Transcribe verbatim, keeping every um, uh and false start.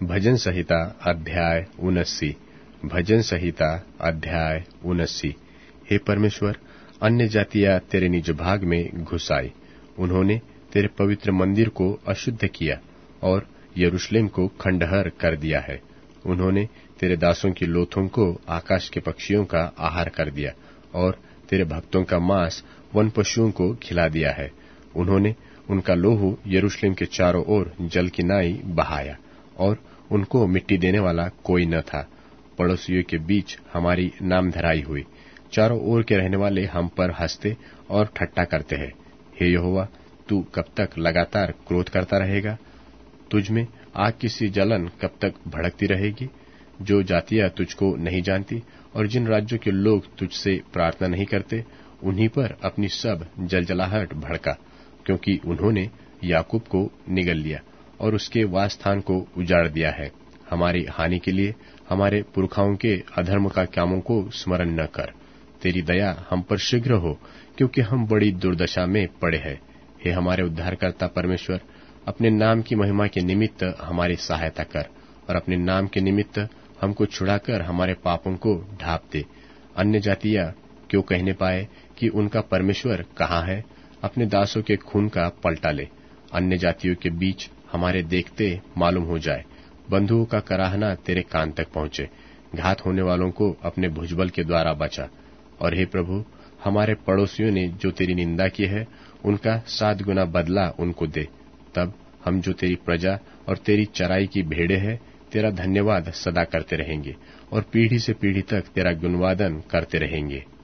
भजन संहिता अध्याय उन्यासी। भजन संहिता अध्याय उन्यासी। हे परमेश्वर, अन्य जातियां तेरे निज भाग में घुस आई। उन्होंने तेरे पवित्र मंदिर को अशुद्ध किया और यरूशलेम को खंडहर कर दिया है। उन्होंने तेरे दासों की लोथों को आकाश के पक्षियों का आहार कर दिया और तेरे भक्तों का मांस वन पशुओं को खिला दिया है। उन्होंने उनका लोहू यरूशलेम के चारों ओर जल की नाई बहाया और उनको मिट्टी देने वाला कोई न था। पड़ोसियों के बीच हमारी नामधराई हुई। चारों ओर के रहने वाले हम पर हंसते और ठट्ठा करते हैं। हे यहोवा, तू कब तक लगातार क्रोध करता रहेगा? तुझ में आग की सी जलन कब तक भड़कती रहेगी? जो जातियां तुझको नहीं जानती और जिन राज्यों के लोग तुझसे प्रार्थना नहीं करते, उन्हीं पर अपनी सब जलजलाहट भड़का, क्योंकि उन्होंने याकूब को निगल लिया और उसके वासस्थान को उजाड़ दिया है। हमारी हानि के लिए हमारे पुरखाओं के अधर्म का कामों को स्मरण न कर। तेरी दया हम पर शीघ्र हो, क्योंकि हम बड़ी दुर्दशा में पड़े हैं। हे हमारे उद्धारकर्ता परमेश्वर, अपने नाम की महिमा के निमित्त हमारी सहायता कर और अपने नाम के निमित्त हमको छुड़ाकर हमारे पापों को ढांप दे। अन्य जातियां क्यों कहने पाए कि उनका परमेश्वर कहाँ है? अपने दासों के खून का पलटा ले। अन्य जातियों के बीच हमारे देखते मालूम हो जाए। बंधुओं का कराहना तेरे कान तक पहुंचे। घात होने वालों को अपने भुजबल के द्वारा बचा। और हे प्रभु, हमारे पड़ोसियों ने जो तेरी निंदा की है, उनका सात गुना बदला उनको दे। तब हम जो तेरी प्रजा और तेरी चराई की भेड़े हैं, तेरा धन्यवाद सदा करते रहेंगे और पीढ़ी से पीढ़ी तक तेरा गुणवादन करते रहेंगे।